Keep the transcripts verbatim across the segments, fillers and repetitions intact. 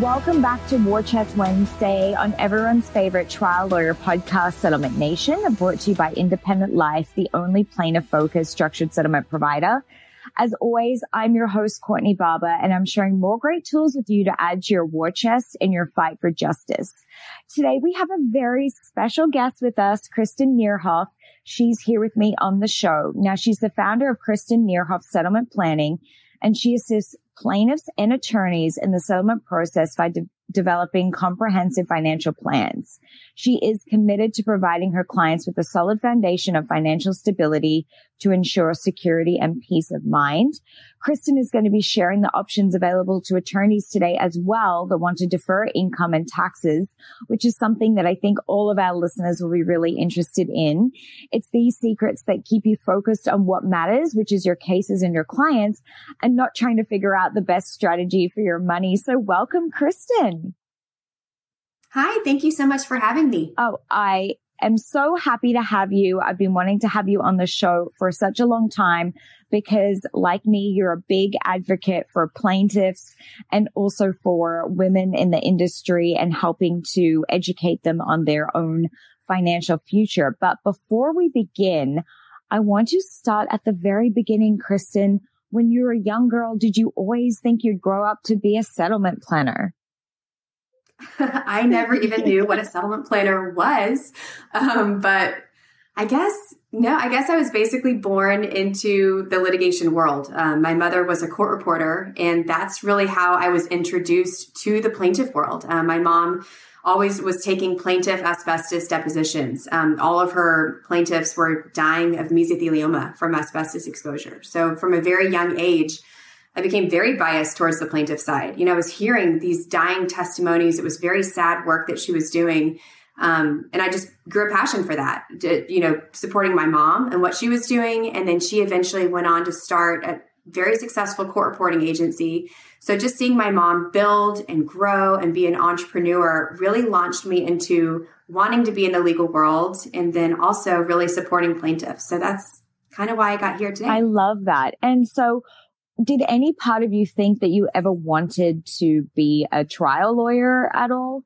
Welcome back to War Chest Wednesday on everyone's favorite trial lawyer podcast, Settlement Nation, brought to you by Independent Life, the only plaintiff-focused structured settlement provider. As always, I'm your host, Courtney Barber, and I'm sharing more great tools with you to add to your war chest in your fight for justice. Today, we have a very special guest with us, Kristen Nierhoff. She's here with me on the show. Now, she's the founder of Kristen Nierhoff Settlement Planning, and she assists plaintiffs and attorneys in the settlement process by de- developing comprehensive financial plans. She is committed to providing her clients with a solid foundation of financial stability to ensure security and peace of mind. Kristen is going to be sharing the options available to attorneys today as well that want to defer income and taxes, which is something that I think all of our listeners will be really interested in. It's these secrets that keep you focused on what matters, which is your cases and your clients, and not trying to figure out the best strategy for your money. So welcome, Kristen. Hi, thank you so much for having me. Oh, I am so happy to have you. I've been wanting to have you on the show for such a long time because, like me, you're a big advocate for plaintiffs and also for women in the industry and helping to educate them on their own financial future. But before we begin, I want to start at the very beginning, Kristen. When you were a young girl, did you always think you'd grow up to be a settlement planner? I never even knew what a settlement planner was. Um, but I guess, no, I guess I was basically born into the litigation world. Um, my mother was a court reporter, and that's really how I was introduced to the plaintiff world. Um, my mom always was taking plaintiff asbestos depositions. Um, all of her plaintiffs were dying of mesothelioma from asbestos exposure. So from a very young age, I became very biased towards the plaintiff side. You know, I was hearing these dying testimonies. It was very sad work that she was doing. Um, and I just grew a passion for that, to, you know, supporting my mom and what she was doing. And then she eventually went on to start a very successful court reporting agency. So just seeing my mom build and grow and be an entrepreneur really launched me into wanting to be in the legal world and then also really supporting plaintiffs. So that's kind of why I got here today. I love that. And so did any part of you think that you ever wanted to be a trial lawyer at all?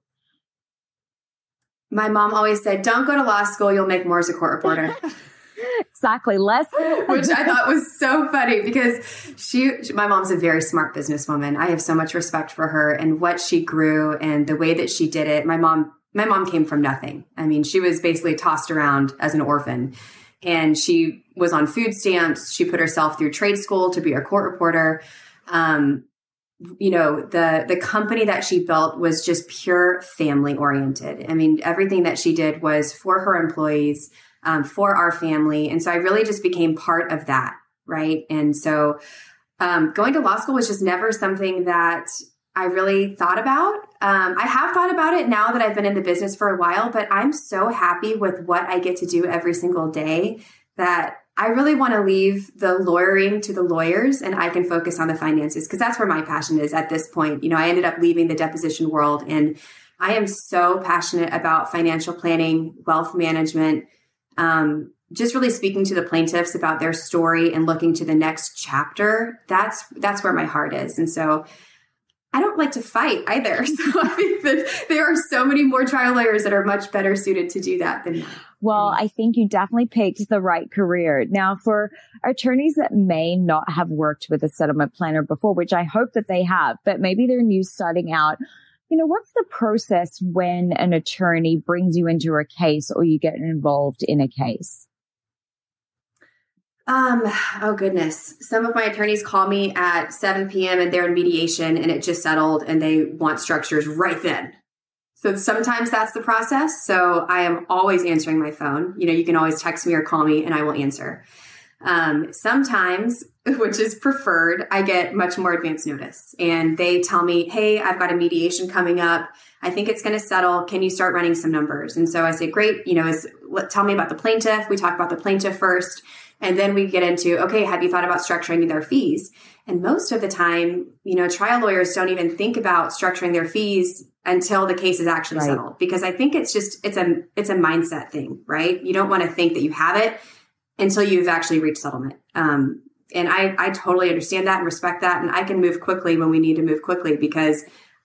My mom always said, don't go to law school. You'll make more as a court reporter. Exactly. Less. Which I thought was so funny because she, my mom's a very smart businesswoman. I have so much respect for her and what she grew and the way that she did it. My mom, my mom came from nothing. I mean, she was basically tossed around as an orphan. And she was on food stamps. She put herself through trade school to be a court reporter. Um, you know, the the company that she built was just pure family oriented. I mean, everything that she did was for her employees, um, for our family. And so I really just became part of that, right? And so um, going to law school was just never something that I really thought about. Um, I have thought about it now that I've been in the business for a while, but I'm so happy with what I get to do every single day that I really want to leave the lawyering to the lawyers and I can focus on the finances because that's where my passion is at this point. You know, I ended up leaving the deposition world and I am so passionate about financial planning, wealth management, um, just really speaking to the plaintiffs about their story and looking to the next chapter. That's, that's where my heart is. And so I don't like to fight either. So I think that there are so many more trial lawyers that are much better suited to do that than me. Well, I think you definitely picked the right career. Now, for attorneys that may not have worked with a settlement planner before, which I hope that they have, but maybe they're new starting out, you know, what's the process when an attorney brings you into a case or you get involved in a case? Um, oh goodness. Some of my attorneys call me at seven p.m. and they're in mediation and it just settled and they want structures right then. So sometimes that's the process. So I am always answering my phone. You know, you can always text me or call me and I will answer. Um, sometimes, which is preferred, I get much more advance notice and they tell me, hey, I've got a mediation coming up. I think it's going to settle. Can you start running some numbers? And so I say, great, you know, is, let, tell me about the plaintiff. We talk about the plaintiff first. And then we get into, okay, have you thought about structuring their fees? And most of the time, you know, trial lawyers don't even think about structuring their fees until the case is actually right. settled. Because I think it's just, it's a, it's a mindset thing, right? You don't want to think that you have it until you've actually reached settlement. Um, and I, I totally understand that and respect that. And I can move quickly when we need to move quickly because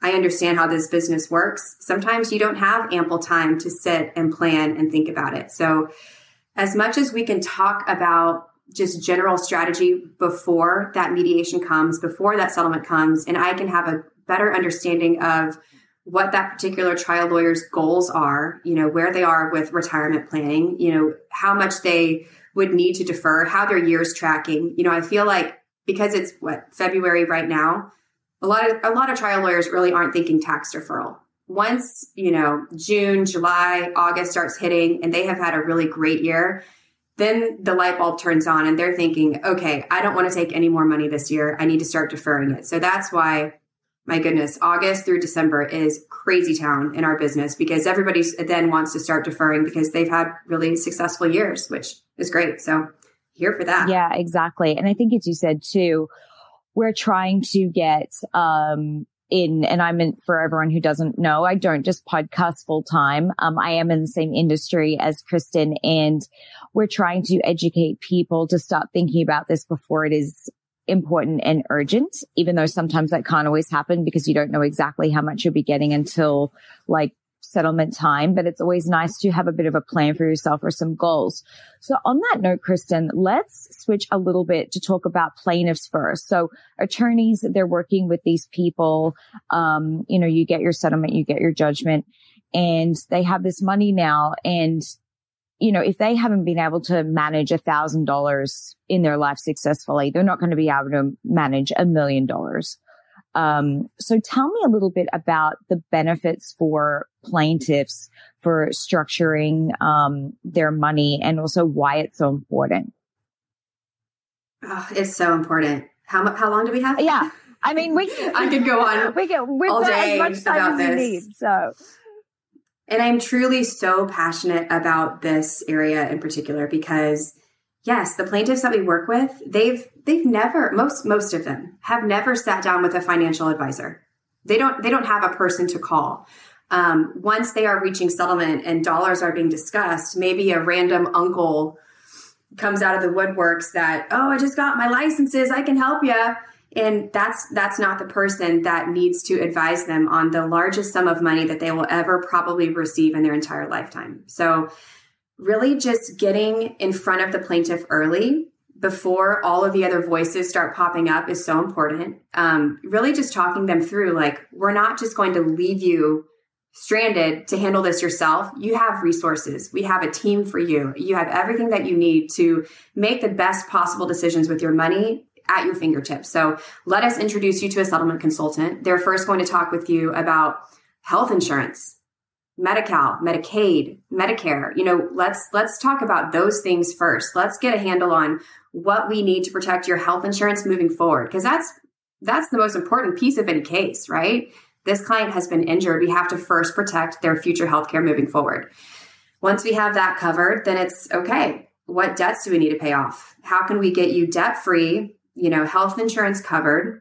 I understand how this business works. Sometimes you don't have ample time to sit and plan and think about it. So as much as we can talk about just general strategy before that mediation comes, before that settlement comes, and I can have a better understanding of what that particular trial lawyer's goals are, you know, where they are with retirement planning, you know, how much they would need to defer, how their year's tracking. You know, I feel like because it's what, February right now, a lot of a lot of trial lawyers really aren't thinking tax deferral. Once, you know, June, July, August starts hitting and they have had a really great year, then the light bulb turns on and they're thinking, okay, I don't want to take any more money this year. I need to start deferring it. So that's why, my goodness, August through December is crazy town in our business because everybody then wants to start deferring because they've had really successful years, which is great. So here for that. Yeah, exactly. And I think as you said too, we're trying to get, um, in, and I'm in, for everyone who doesn't know, I don't just podcast full time. Um, I am in the same industry as Kristen, and we're trying to educate people to start thinking about this before it is important and urgent, even though sometimes that can't always happen because you don't know exactly how much you'll be getting until like settlement time. But it's always nice to have a bit of a plan for yourself or some goals. So on that note, Kristen, let's switch a little bit to talk about plaintiffs first. So attorneys, they're working with these people. Um, you know, you get your settlement, you get your judgment, and they have this money now. And you know, if they haven't been able to manage a thousand dollars in their life successfully, they're not going to be able to manage a million dollars. Um, so tell me a little bit about the benefits for plaintiffs for structuring, um, their money and also why it's so important. Oh, it's so important. How much, how long do we have? Yeah. I mean, we, I could go on we get, we've all got day as much time about as this. we need, so. And I'm truly so passionate about this area in particular because yes, the plaintiffs that we work with, they've they've never most most of them have never sat down with a financial advisor. They don't they don't have a person to call. Um, once they are reaching settlement and dollars are being discussed, maybe a random uncle comes out of the woodworks that, oh, I just got my licenses, I can help you. And that's that's not the person that needs to advise them on the largest sum of money that they will ever probably receive in their entire lifetime. So really just getting in front of the plaintiff early before all of the other voices start popping up is so important. Um, really just talking them through, like, we're not just going to leave you stranded to handle this yourself. You have resources. We have a team for you. You have everything that you need to make the best possible decisions with your money at your fingertips. So let us introduce you to a settlement consultant. They're first going to talk with you about health insurance, Medi-Cal, Medicaid, Medicare. You know, let's let's talk about those things first. Let's get a handle on what we need to protect your health insurance moving forward, because that's that's the most important piece of any case, right? This client has been injured. We have to first protect their future healthcare moving forward. Once we have that covered, then it's okay. What debts do we need to pay off? How can we get you debt-free, you know, health insurance covered?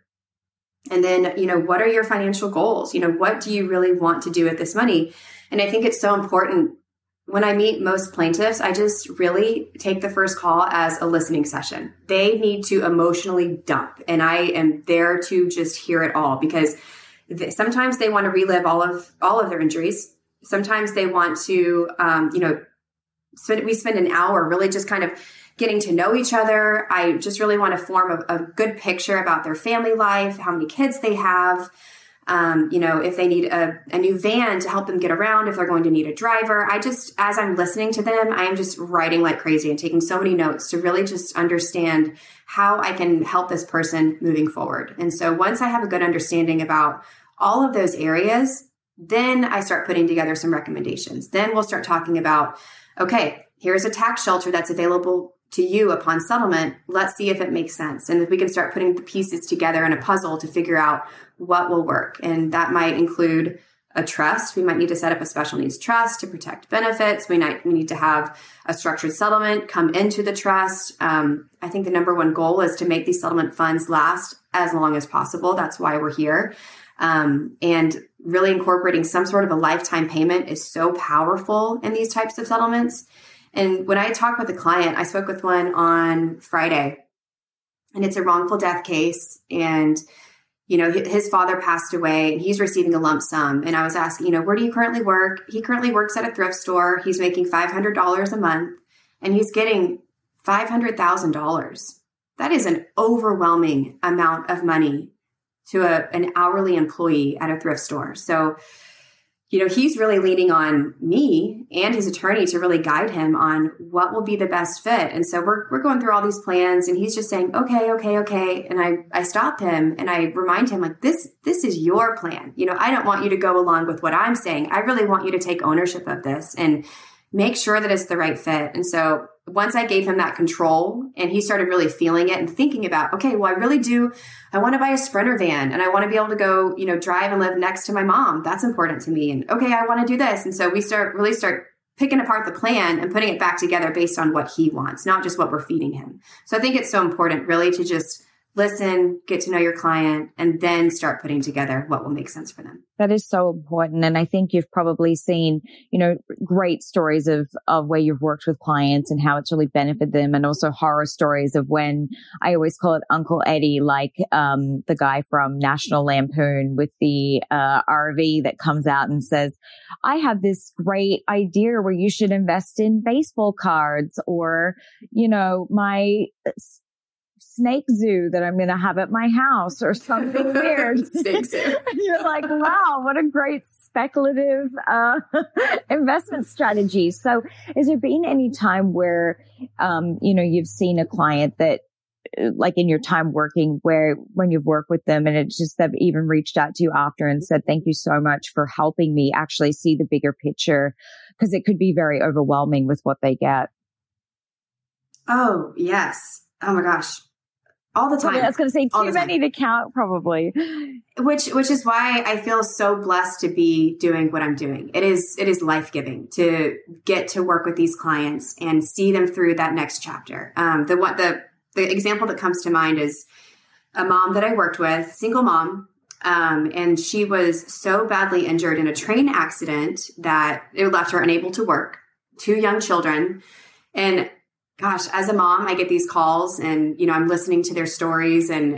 And then, you know, what are your financial goals? You know, what do you really want to do with this money? And I think it's so important. When I meet most plaintiffs, I just really take the first call as a listening session. They need to emotionally dump, and I am there to just hear it all, because th- sometimes they want to relive all of all of their injuries. Sometimes they want to, um, you know, spend, we spend an hour really just kind of getting to know each other. I just really want to form a, a good picture about their family life, how many kids they have, um, you know, if they need a, a new van to help them get around, if they're going to need a driver. I just, as I'm listening to them, I am just writing like crazy and taking so many notes to really just understand how I can help this person moving forward. And so once I have a good understanding about all of those areas, then I start putting together some recommendations. Then we'll start talking about, okay, here's a tax shelter that's available to you upon settlement. Let's see if it makes sense. And if we can start putting the pieces together in a puzzle to figure out what will work. And that might include a trust. We might need to set up a special needs trust to protect benefits. We might we need to have a structured settlement come into the trust. Um, I think the number one goal is to make these settlement funds last as long as possible. That's why we're here. Um, and really incorporating some sort of a lifetime payment is so powerful in these types of settlements. And when I talk with a client, I spoke with one on Friday, and it's a wrongful death case. And, you know, his father passed away and he's receiving a lump sum. And I was asking, you know, where do you currently work? He currently works at a thrift store. He's making five hundred dollars a month and he's getting five hundred thousand dollars. That is an overwhelming amount of money to a, an hourly employee at a thrift store. So, you know, he's really leaning on me and his attorney to really guide him on what will be the best fit. And so we're we're going through all these plans and he's just saying, okay, okay, okay. And I, I stop him and I remind him like, this, this is your plan. You know, I don't want you to go along with what I'm saying. I really want you to take ownership of this and make sure that it's the right fit. And so once I gave him that control and he started really feeling it and thinking about, okay, well, I really do. I want to buy a Sprinter van and I want to be able to go, you know, drive and live next to my mom. That's important to me. And okay, I want to do this. And so we start really start picking apart the plan and putting it back together based on what he wants, not just what we're feeding him. So I think it's so important really to just listen, get to know your client, and then start putting together what will make sense for them. That is so important. And I think you've probably seen, you know, great stories of, of where you've worked with clients and how it's really benefited them, and also horror stories of when, I always call it Uncle Eddie, like um, the guy from National Lampoon with the uh, R V that comes out and says, I have this great idea where you should invest in baseball cards, or, you know, my snake zoo that I'm going to have at my house, or something weird. Snake zoo. You're like, wow, what a great speculative uh, investment strategy. So has there been any time where, um, you know, you've seen a client that, like in your time working, where when you've worked with them and it's just they've even reached out to you after and said, thank you so much for helping me actually see the bigger picture, because it could be very overwhelming with what they get? Oh, yes. Oh my gosh. All the time. I was going to say too many to count, probably. Which, which is why I feel so blessed to be doing what I'm doing. It is, it is life-giving to get to work with these clients and see them through that next chapter. Um, the what the the example that comes to mind is a mom that I worked with, single mom, um, and she was so badly injured in a train accident that it left her unable to work. Two young children, and gosh, as a mom, I get these calls and, you know, I'm listening to their stories and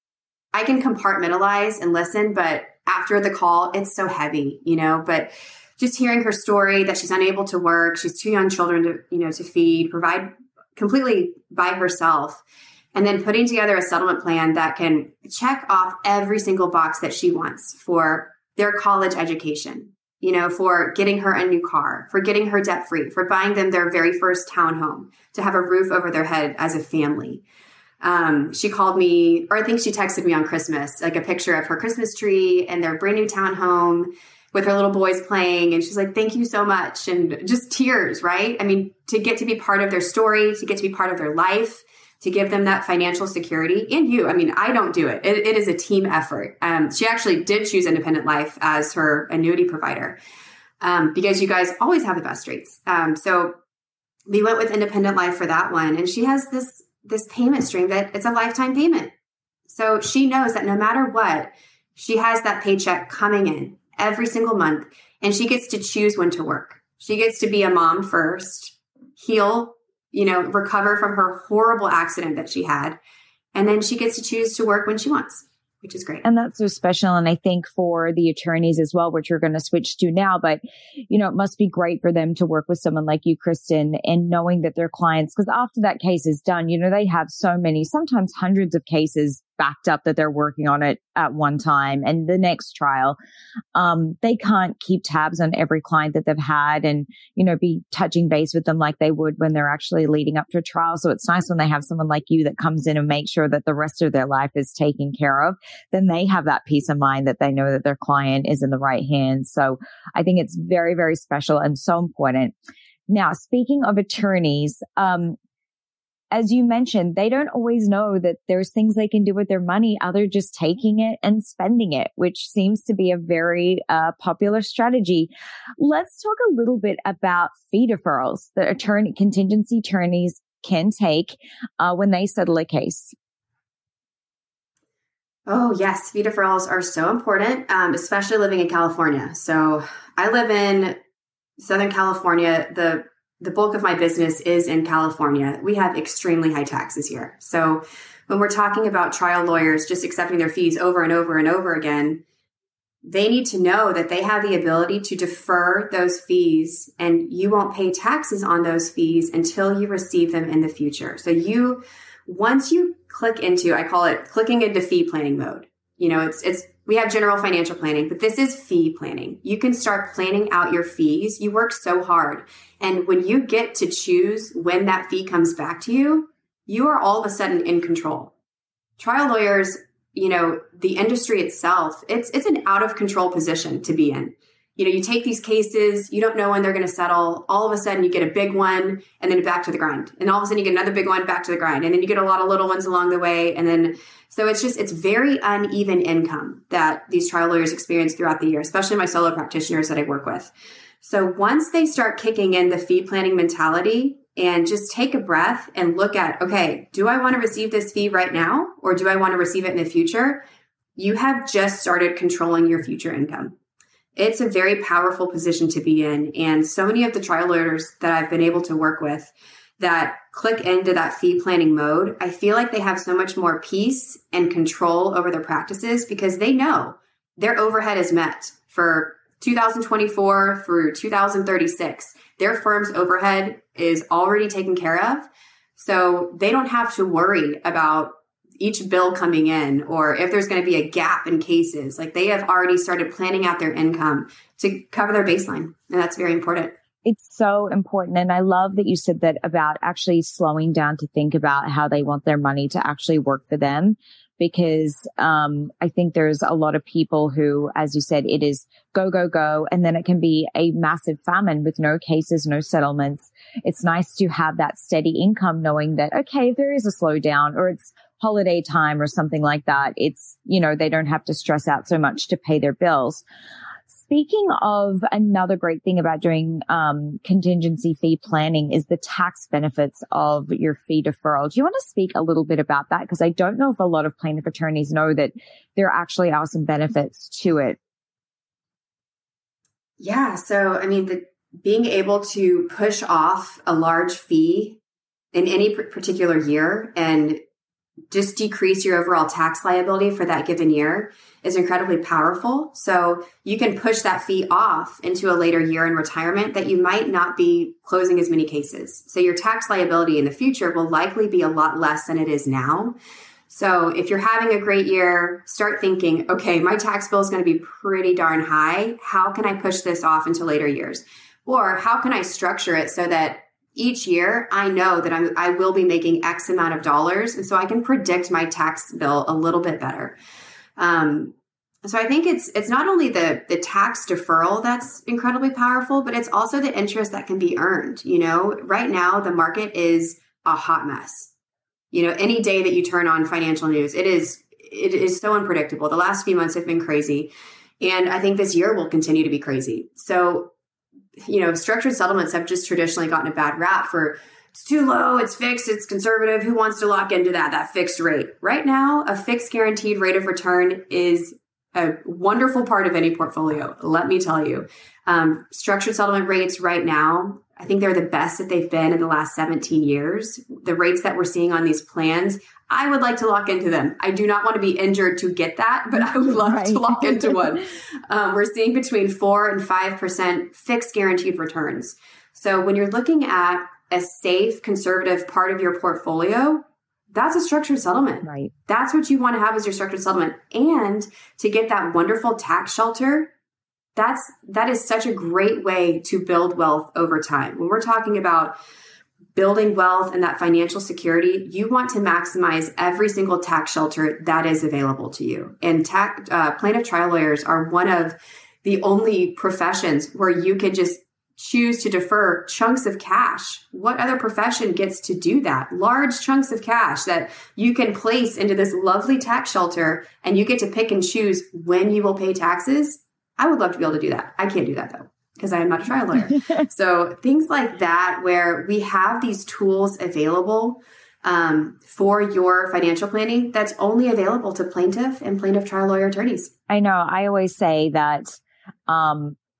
I can compartmentalize and listen, but after the call, it's so heavy, you know, but just hearing her story that she's unable to work, she's two young children to, you know, to feed, provide completely by herself, and then putting together a settlement plan that can check off every single box that she wants for their college education, you know, for getting her a new car, for getting her debt free, for buying them their very first townhome, to have a roof over their head as a family. Um, she called me, or I think she texted me on Christmas, like a picture of her Christmas tree and their brand new townhome with her little boys playing. And she's like, thank you so much. And just tears, right? I mean, to get to be part of their story, to get to be part of their life, to give them that financial security. And you, I mean, I don't do it. It, it is a team effort. Um, she actually did choose Independent Life as her annuity provider um, because you guys always have the best rates. Um, so we went with Independent Life for that one. And she has this, this payment stream that it's a lifetime payment. So she knows that no matter what, she has that paycheck coming in every single month, and she gets to choose when to work. She gets to be a mom first, heal, you know, recover from her horrible accident that she had. And then she gets to choose to work when she wants, which is great. And that's so special. And I think for the attorneys as well, which we're going to switch to now, but, you know, it must be great for them to work with someone like you, Kristen, and knowing that their clients, because after that case is done, you know, they have so many, sometimes hundreds of cases backed up that they're working on it at one time. And the next trial, um, they can't keep tabs on every client that they've had and, you know, be touching base with them like they would when they're actually leading up to a trial. So it's nice when they have someone like you that comes in and makes sure that the rest of their life is taken care of. Then they have that peace of mind that they know that their client is in the right hands. So I think it's very, very special and so important. Now, speaking of attorneys, um, as you mentioned, they don't always know that there's things they can do with their money other just taking it and spending it, which seems to be a very uh, popular strategy. Let's talk a little bit about fee deferrals that attorney contingency attorneys can take uh, when they settle a case. Oh, yes. Fee deferrals are so important, um, especially living in California. So I live in Southern California. The the bulk of my business is in California. We have extremely high taxes here. So when we're talking about trial lawyers just accepting their fees over and over and over again, they need to know that they have the ability to defer those fees, and you won't pay taxes on those fees until you receive them in the future. So you, once you click into, I call it clicking into fee planning mode. You know, it's, it's, we have general financial planning, but this is fee planning. You can start planning out your fees. You work so hard. And when you get to choose when that fee comes back to you, you are all of a sudden in control. Trial lawyers, you know, the industry itself, it's it's an out of control position to be in. You know, you take these cases, you don't know when they're going to settle. All of a sudden you get a big one and then back to the grind. And all of a sudden you get another big one back to the grind. And then you get a lot of little ones along the way. And then, so it's just, it's very uneven income that these trial lawyers experience throughout the year, especially my solo practitioners that I work with. So once they start kicking in the fee planning mentality, and just take a breath and look at, okay, do I want to receive this fee right now, or do I want to receive it in the future? You have just started controlling your future income. It's a very powerful position to be in. And so many of the trial lawyers that I've been able to work with that click into that fee planning mode, I feel like they have so much more peace and control over their practices because they know their overhead is met for two thousand twenty-four through two thousand thirty-six. Their firm's overhead is already taken care of. So they don't have to worry about each bill coming in or if there's going to be a gap in cases. Like they have already started planning out their income to cover their baseline. And that's very important. It's so important. And I love that you said that about actually slowing down to think about how they want their money to actually work for them. Because um, I think there's a lot of people who, as you said, it is go, go, go. And then it can be a massive famine with no cases, no settlements. It's nice to have that steady income knowing that, okay, if there is a slowdown or it's holiday time or something like that, it's, you know, they don't have to stress out so much to pay their bills. Speaking of another great thing about doing um, contingency fee planning is the tax benefits of your fee deferral. Do you want to speak a little bit about that? Because I don't know if a lot of plaintiff attorneys know that there actually are some benefits to it. Yeah. So, I mean, the, being able to push off a large fee in any particular year and just decrease your overall tax liability for that given year is incredibly powerful. So you can push that fee off into a later year in retirement that you might not be closing as many cases. So your tax liability in the future will likely be a lot less than it is now. So if you're having a great year, start thinking, okay, my tax bill is going to be pretty darn high. How can I push this off into later years? Or how can I structure it so that each year I know that I'm, I will be making X amount of dollars. And so I can predict my tax bill a little bit better. Um, so I think it's, it's not only the, the tax deferral that's incredibly powerful, but it's also the interest that can be earned. You know, right now the market is a hot mess. You know, any day that you turn on financial news, it is, it is so unpredictable. The last few months have been crazy. And I think this year will continue to be crazy. So, you know, structured settlements have just traditionally gotten a bad rap for it's too low, it's fixed, it's conservative. Who wants to lock into that, that fixed rate? Right now, a fixed guaranteed rate of return is a wonderful part of any portfolio. Let me tell you, um, structured settlement rates right now, I think they're the best that they've been in the last seventeen years. The rates that we're seeing on these plans, I would like to lock into them. I do not want to be injured to get that, but I would love right. to lock into one. Um, we're seeing between four and five percent fixed guaranteed returns. So when you're looking at a safe, conservative part of your portfolio, that's a structured settlement. Right. That's what you want to have as your structured settlement. And to get that wonderful tax shelter, that's, that is such a great way to build wealth over time. When we're talking about building wealth and that financial security, you want to maximize every single tax shelter that is available to you. And tax, uh, plaintiff trial lawyers are one of the only professions where you can just choose to defer chunks of cash. What other profession gets to do that? Large chunks of cash that you can place into this lovely tax shelter and you get to pick and choose when you will pay taxes. I would love to be able to do that. I can't do that though, because I am not a trial lawyer. So things like that, where we have these tools available um, for your financial planning, that's only available to plaintiff and plaintiff trial lawyer attorneys. I know. I always say that um,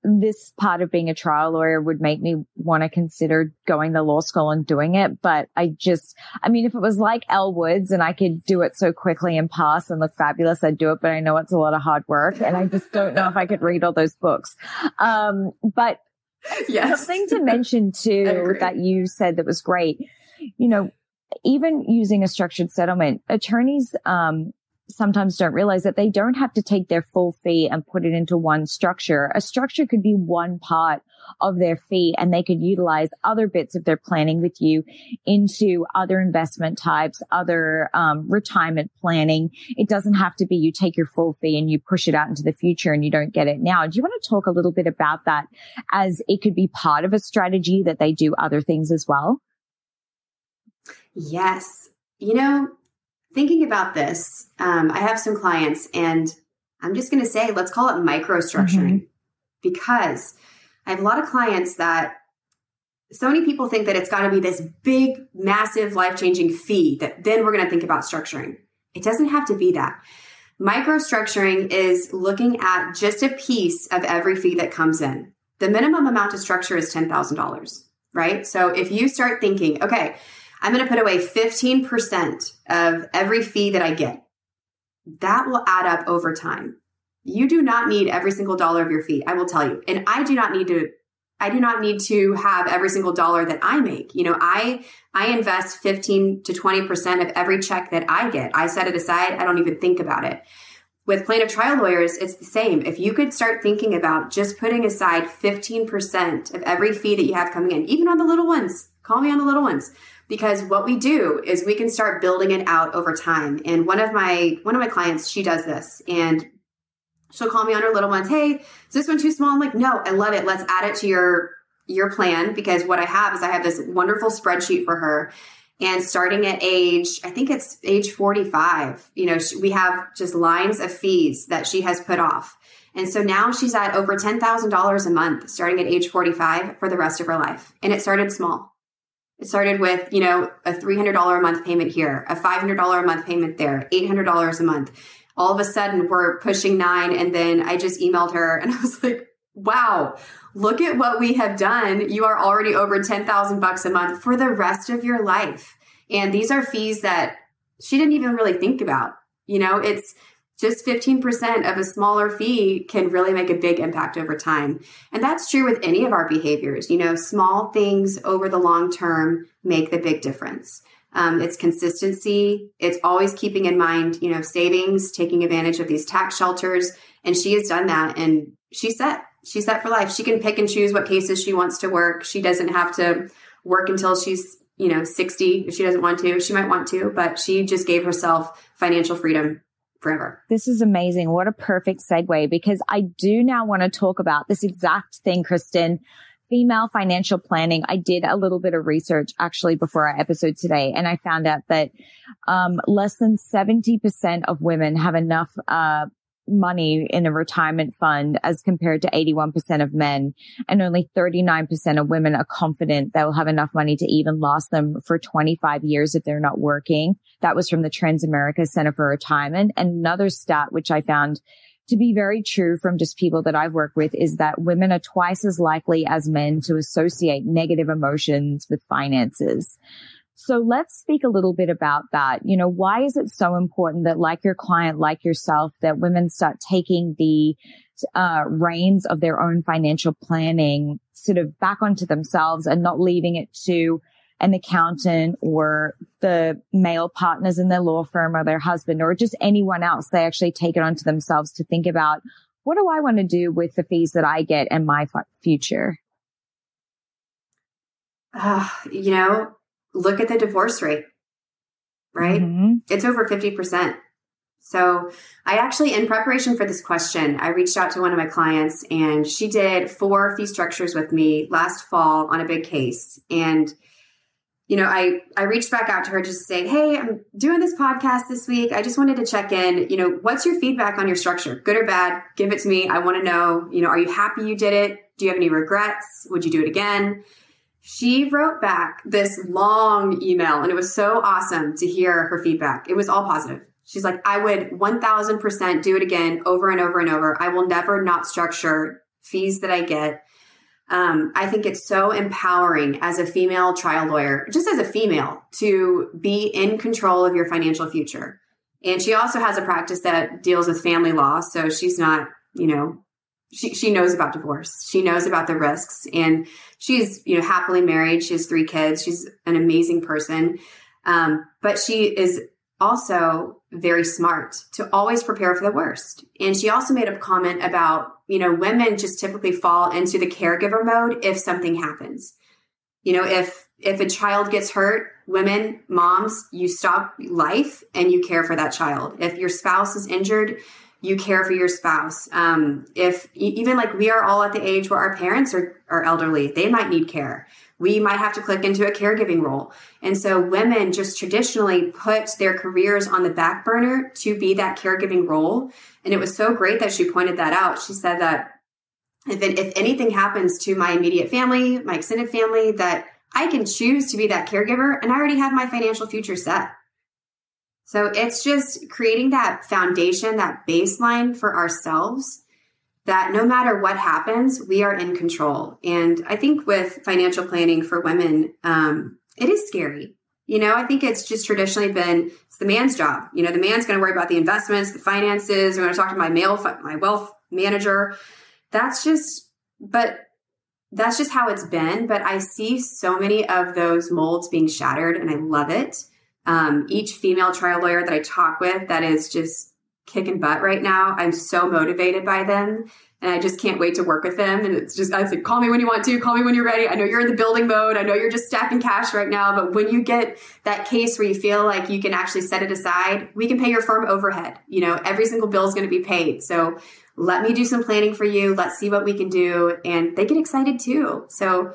this part of being a trial lawyer would make me want to consider going to law school and doing it. But I just, I mean, if it was like Elle Woods and I could do it so quickly and pass and look fabulous, I'd do it. But I know it's a lot of hard work and I just don't know if I could read all those books. Um, but yes. Something to mention too that you said that was great, you know, even using a structured settlement, attorneys, um, sometimes don't realize that they don't have to take their full fee and put it into one structure. A structure could be one part of their fee and they could utilize other bits of their planning with you into other investment types, other um, retirement planning. It doesn't have to be you take your full fee and you push it out into the future and you don't get it now. Do you want to talk a little bit about that, as it could be part of a strategy that they do other things as well? Yes. You know, thinking about this, um, I have some clients and I'm just going to say, let's call it micro structuring, mm-hmm. because I have a lot of clients that so many people think that it's got to be this big, massive, life-changing fee that then we're going to think about structuring. It doesn't have to be that. Micro structuring is looking at just a piece of every fee that comes in. The minimum amount to structure is ten thousand dollars, right? So if you start thinking, okay, I'm going to put away fifteen percent of every fee that I get. That will add up over time. You do not need every single dollar of your fee, I will tell you. And I do not need to, I do not need to have every single dollar that I make. You know, I, I invest fifteen to twenty percent of every check that I get. I set it aside. I don't even think about it. With plaintiff trial lawyers, it's the same. If you could start thinking about just putting aside fifteen percent of every fee that you have coming in, even on the little ones, call me on the little ones. Because what we do is we can start building it out over time. And one of my one of my clients, she does this, and she'll call me on her little ones. Hey, is this one too small? I'm like, no, I love it. Let's add it to your your plan, because what I have is I have this wonderful spreadsheet for her. And starting at age, I think it's age forty-five, you know, we have just lines of fees that she has put off. And so now she's at over ten thousand dollars a month, starting at age forty-five for the rest of her life. And it started small. It started with, you know, a three hundred dollars a month payment here, a five hundred dollars a month payment there, eight hundred dollars a month. All of a sudden we're pushing nine. And then I just emailed her and I was like, wow, look at what we have done. You are already over ten thousand bucks a month for the rest of your life. And these are fees that she didn't even really think about. You know, it's just fifteen percent of a smaller fee can really make a big impact over time. And that's true with any of our behaviors. You know, small things over the long term make the big difference. Um, it's consistency. It's always keeping in mind, you know, savings, taking advantage of these tax shelters. And she has done that. And she's set. She's set for life. She can pick and choose what cases she wants to work. She doesn't have to work until she's, you know, sixty if she doesn't want to. She might want to, but she just gave herself financial freedom forever. This is amazing. What a perfect segue, because I do now want to talk about this exact thing, Kristen. Female financial planning. I did a little bit of research actually before our episode today, and I found out that um, less than seventy percent of women have enough uh, money in a retirement fund as compared to eighty-one percent of men. And only thirty-nine percent of women are confident they will have enough money to even last them for twenty-five years if they're not working. That was from the Transamerica Center for Retirement. And another stat, which I found to be very true from just people that I've worked with, is that women are twice as likely as men to associate negative emotions with finances. So let's speak a little bit about that. You know, why is it so important that, like your client, like yourself, that women start taking the uh, reins of their own financial planning sort of back onto themselves and not leaving it to an accountant or the male partners in their law firm or their husband or just anyone else? They actually take it onto themselves to think about, what do I want to do with the fees that I get in my f- future? Uh, you know, look at the divorce rate, right? Mm-hmm. It's over fifty percent. So I actually, in preparation for this question, I reached out to one of my clients and she did four fee structures with me last fall on a big case. And you know, I, I reached back out to her just to say, hey, I'm doing this podcast this week. I just wanted to check in. You know, what's your feedback on your structure? Good or bad? Give it to me. I want to know, you know, are you happy you did it? Do you have any regrets? Would you do it again? She wrote back this long email, and it was so awesome to hear her feedback. It was all positive. She's like, I would one thousand percent do it again over and over and over. I will never not structure fees that I get. Um, I think it's so empowering as a female trial lawyer, just as a female, to be in control of your financial future. And she also has a practice that deals with family law. So she's not, you know, she, she knows about divorce. She knows about the risks, and she's, you know, happily married. She has three kids. She's an amazing person. Um, but she is also very smart to always prepare for the worst. And she also made a comment about, you know, women just typically fall into the caregiver mode if something happens. You know, if, if a child gets hurt, women, moms, you stop life and you care for that child. If your spouse is injured, you care for your spouse. Um, if even like we are all at the age where our parents are, are elderly, they might need care. We might have to click into a caregiving role. And so women just traditionally put their careers on the back burner to be that caregiving role. And it was so great that she pointed that out. She said that if, it, if anything happens to my immediate family, my extended family, that I can choose to be that caregiver, and I already have my financial future set. So it's just creating that foundation, that baseline for ourselves, that no matter what happens, we are in control. And I think with financial planning for women, um, it is scary. You know, I think it's just traditionally been, it's the man's job. You know, the man's going to worry about the investments, the finances. I'm going to talk to my male, my wealth manager. That's just, but that's just how it's been. But I see so many of those molds being shattered, and I love it. Um, each female trial lawyer that I talk with that is just kicking butt right now, I'm so motivated by them, and I just can't wait to work with them. And it's just, I say, call me when you want to, call me when you're ready. I know you're in the building mode. I know you're just stacking cash right now, but when you get that case where you feel like you can actually set it aside, we can pay your firm overhead. You know, every single bill is going to be paid. So let me do some planning for you. Let's see what we can do. And they get excited too. So,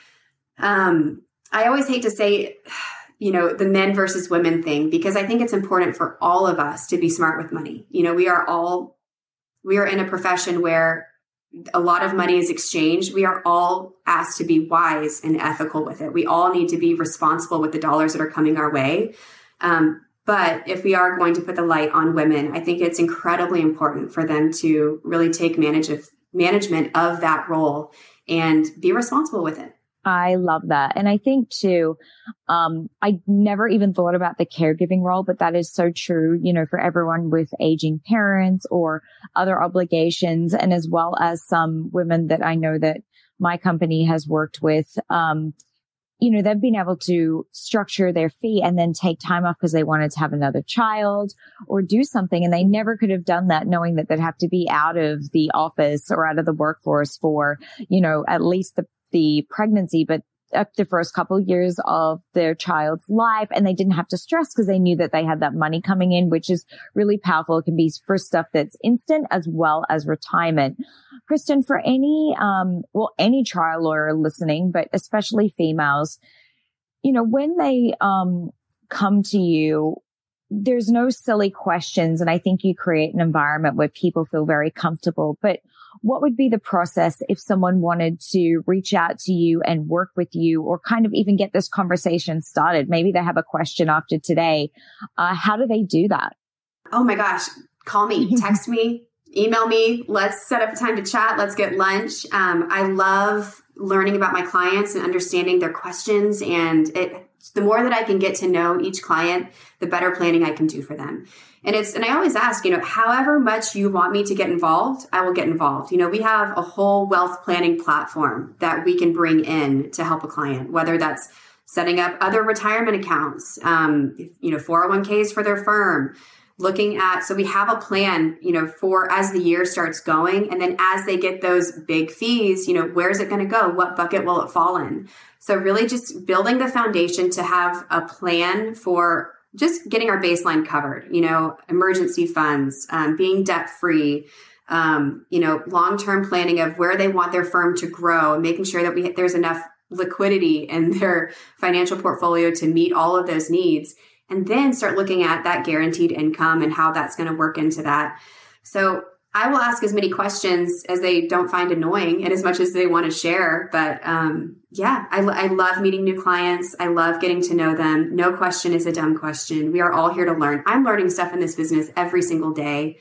um, I always hate to say, you know, the men versus women thing, because I think it's important for all of us to be smart with money. You know, we are all, we are in a profession where a lot of money is exchanged. We are all asked to be wise and ethical with it. We all need to be responsible with the dollars that are coming our way. Um, but if we are going to put the light on women, I think it's incredibly important for them to really take manage of, management of that role and be responsible with it. I love that. And I think too, um, I never even thought about the caregiving role, but that is so true, you know, for everyone with aging parents or other obligations. And as well as some women that I know that my company has worked with, um, you know, they've been able to structure their fee and then take time off because they wanted to have another child or do something. And they never could have done that knowing that they'd have to be out of the office or out of the workforce for, you know, at least the the pregnancy, but up the first couple of years of their child's life. And they didn't have to stress because they knew that they had that money coming in, which is really powerful. It can be for stuff that's instant as well as retirement. Kristen, for any, um, well, any trial lawyer listening, but especially females, you know, when they, um, come to you, there's no silly questions. And I think you create an environment where people feel very comfortable, but what would be the process if someone wanted to reach out to you and work with you or kind of even get this conversation started? Maybe they have a question after today. Uh, how do they do that? Oh my gosh. Call me, text me, email me. Let's set up a time to chat. Let's get lunch. Um, I love learning about my clients and understanding their questions. And it, the more that I can get to know each client, the better planning I can do for them. And it's, and I always ask, you know, however much you want me to get involved, I will get involved. You know, we have a whole wealth planning platform that we can bring in to help a client, whether that's setting up other retirement accounts, um, you know, four oh one k's for their firm, looking at, so we have a plan, you know, for as the year starts going. And then as they get those big fees, you know, where's it going to go? What bucket will it fall in? So really just building the foundation to have a plan for just getting our baseline covered, you know, emergency funds, um, being debt free, um, you know, long-term planning of where they want their firm to grow, making sure that we there's enough liquidity in their financial portfolio to meet all of those needs, and then start looking at that guaranteed income and how that's going to work into that. So I will ask as many questions as they don't find annoying and as much as they want to share. But um, yeah, I, I love meeting new clients. I love getting to know them. No question is a dumb question. We are all here to learn. I'm learning stuff in this business every single day.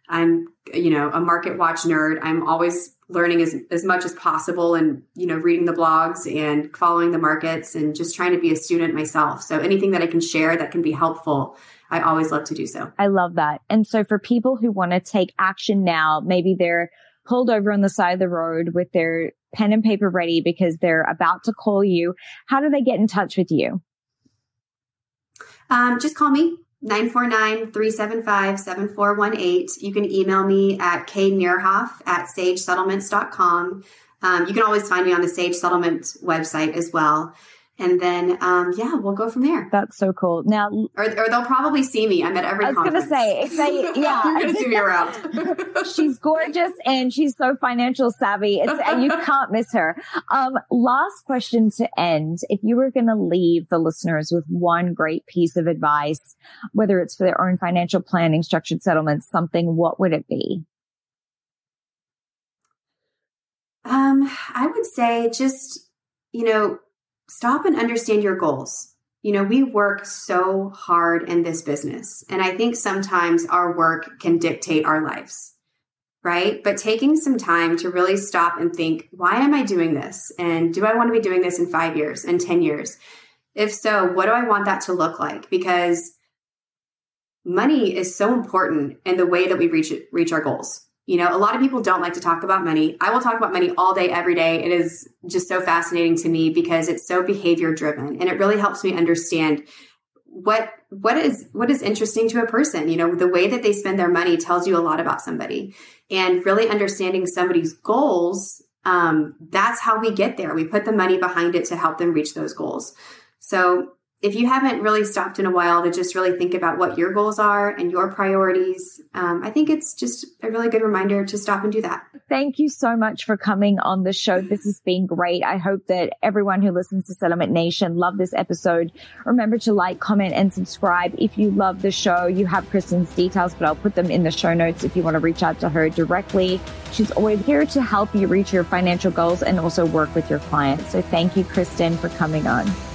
I'm, you know, a market watch nerd. I'm always learning as, as much as possible and, you know, reading the blogs and following the markets and just trying to be a student myself. So anything that I can share that can be helpful, I always love to do so. I love that. And so for people who want to take action now, maybe they're pulled over on the side of the road with their pen and paper ready because they're about to call you. How do they get in touch with you? Um, just call me, nine four nine, three seven five, seven four one eight. You can email me at k nierhoff at sage settlements dot com. Um, you can always find me on the Sage Settlement website as well. And then, um, yeah, we'll go from there. That's so cool. Now, or, or they'll probably see me. I'm at every conference. I was going to say, if they, yeah, you're going to see me around. She's gorgeous and she's so financial savvy. It's, and you can't miss her. Um, last question to end. If you were going to leave the listeners with one great piece of advice, whether it's for their own financial planning, structured settlements, something, what would it be? Um, I would say just, you know, stop and understand your goals. You know, we work so hard in this business, and I think sometimes our work can dictate our lives, right? But taking some time to really stop and think, why am I doing this? And do I want to be doing this in five years and ten years? If so, what do I want that to look like? Because money is so important in the way that we reach reach our goals. You know, a lot of people don't like to talk about money. I will talk about money all day, every day. It is just so fascinating to me because it's so behavior driven, and it really helps me understand what what is what is interesting to a person. You know, the way that they spend their money tells you a lot about somebody, and really understanding somebody's goals. Um, that's how we get there. We put the money behind it to help them reach those goals. So if you haven't really stopped in a while to just really think about what your goals are and your priorities, um, I think it's just a really good reminder to stop and do that. Thank you so much for coming on the show. This has been great. I hope that everyone who listens to Settlement Nation loved this episode. Remember to like, comment, and subscribe. If you love the show, you have Kristen's details, but I'll put them in the show notes if you want to reach out to her directly. She's always here to help you reach your financial goals and also work with your clients. So thank you, Kristen, for coming on.